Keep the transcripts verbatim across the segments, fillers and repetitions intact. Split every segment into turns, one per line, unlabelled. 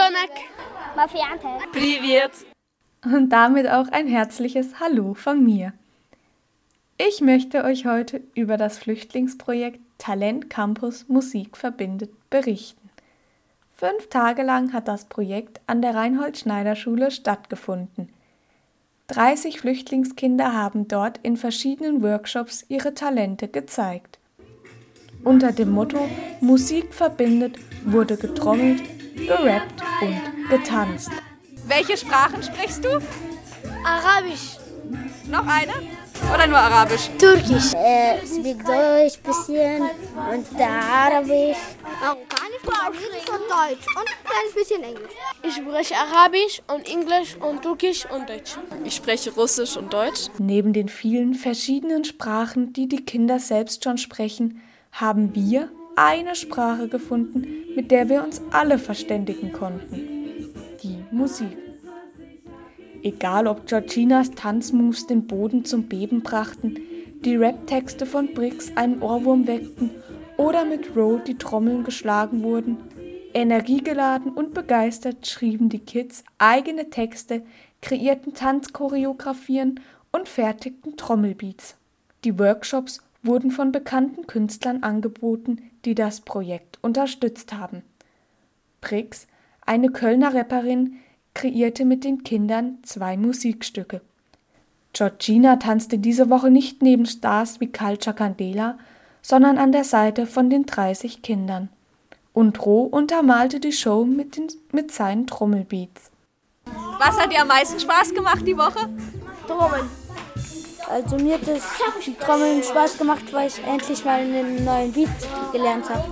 ازيك؟
ما في عنها.
Привет.
Und damit auch ein herzliches Hallo von mir. Ich möchte euch heute über das Flüchtlingsprojekt Talent Campus Musik verbindet berichten. Fünf Tage lang hat das Projekt an der Reinhold-Schneider-Schule stattgefunden. dreißig Flüchtlingskinder haben dort in verschiedenen Workshops ihre Talente gezeigt. Unter dem Motto Musik verbindet wurde getrommelt, gerappt und getanzt.
Welche Sprachen sprichst du?
Arabisch.
Noch eine? Oder nur Arabisch?
Türkisch. Äh, speak Deutsch bisschen und Arabisch. Marokkanische Sprache und Deutsch und ein kleines bisschen Englisch.
Ich spreche Arabisch und Englisch und Türkisch und Deutsch.
Ich spreche Russisch und Deutsch.
Neben den vielen verschiedenen Sprachen, die die Kinder selbst schon sprechen, haben wir eine Sprache gefunden, mit der wir uns alle verständigen konnten. Die Musik. Egal ob Georginas Tanzmoves den Boden zum Beben brachten, die Rap-Texte von Brix einen Ohrwurm weckten oder mit Ro die Trommeln geschlagen wurden, energiegeladen und begeistert schrieben die Kids eigene Texte, kreierten Tanzchoreografien und fertigten Trommelbeats. Die Workshops wurden von bekannten Künstlern angeboten, die das Projekt unterstützt haben. Brix, eine Kölner Rapperin, kreierte mit den Kindern zwei Musikstücke. Georgina tanzte diese Woche nicht neben Stars wie Culture Candela, sondern an der Seite von den dreißig Kindern. Und Ro untermalte die Show mit, den, mit seinen Trommelbeats.
Was hat dir am meisten Spaß gemacht die Woche?
Trommeln. Also mir hat das die Trommeln Spaß gemacht, weil ich endlich mal einen neuen Beat gelernt habe.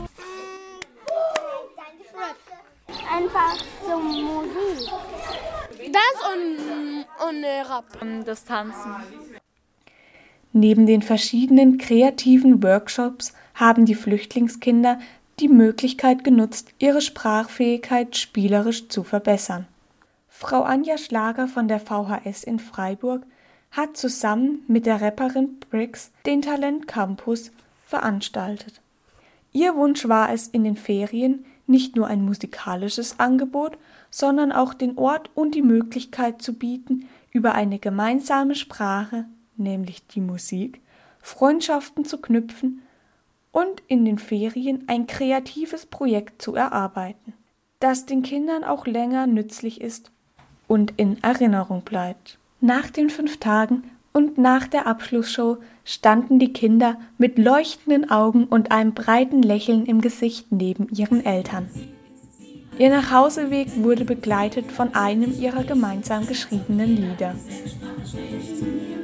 Einfach zum Musik.
Dance und, und äh, Rap.
Das Tanzen.
Neben den verschiedenen kreativen Workshops haben die Flüchtlingskinder die Möglichkeit genutzt, ihre Sprachfähigkeit spielerisch zu verbessern. Frau Anja Schlager von der V H S in Freiburg hat zusammen mit der Rapperin Brix den Talent Campus veranstaltet. Ihr Wunsch war es, in den Ferien nicht nur ein musikalisches Angebot, sondern auch den Ort und die Möglichkeit zu bieten, über eine gemeinsame Sprache, nämlich die Musik, Freundschaften zu knüpfen und in den Ferien ein kreatives Projekt zu erarbeiten, das den Kindern auch länger nützlich ist und in Erinnerung bleibt. Nach den fünf Tagen und nach der Abschlussshow standen die Kinder mit leuchtenden Augen und einem breiten Lächeln im Gesicht neben ihren Eltern. Ihr Nachhauseweg wurde begleitet von einem ihrer gemeinsam geschriebenen Lieder.